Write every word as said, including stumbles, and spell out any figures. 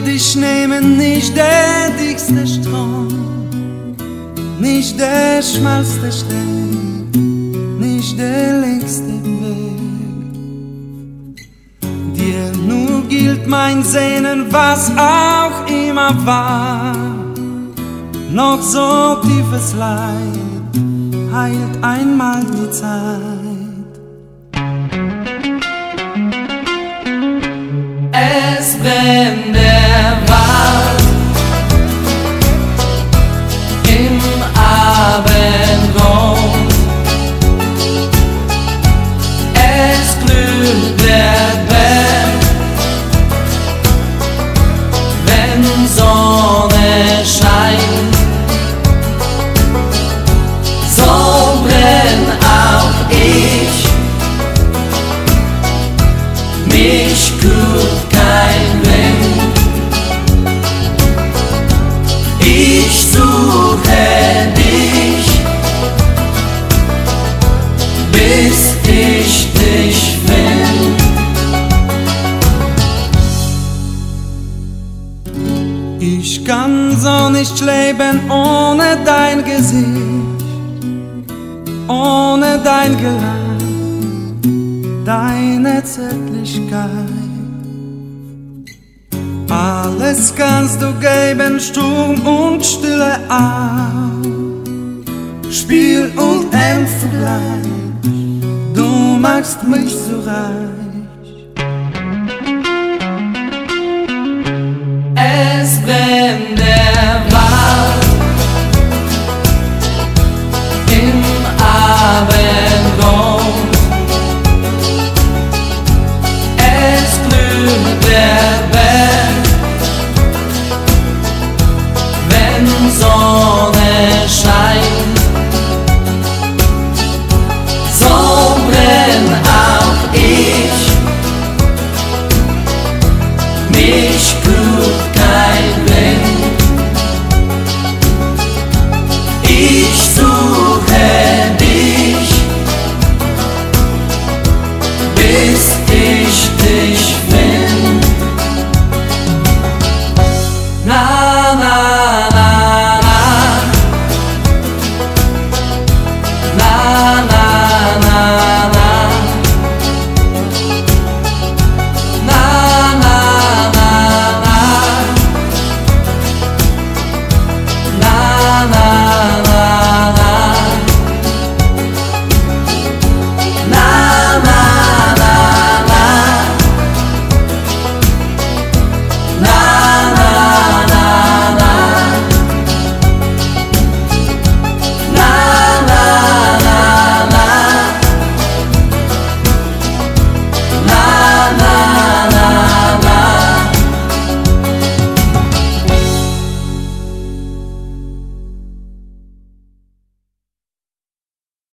dich nehmen, nicht der dickste Strom, nicht der schmalste Stein, nicht der längste Weg. Dir nur gilt mein Sehnen, was auch immer war. Noch so tiefes Leid heilt einmal die Zeit. Es brennt der Wald im Abendrot. Es glüht der Berg, wenn Sonne scheint. So brenn auch ich, mich kühlt kein Wind. Ich suche dich, bis ich dich find. Ich kann so nicht leben ohne dein Gesicht, ohne dein Gelacht, deine Zärtlichkeit. Alles kannst du geben, Sturm und Stille auch, Spiel und Ernst zugleich, du machst mich so reich. Es brennt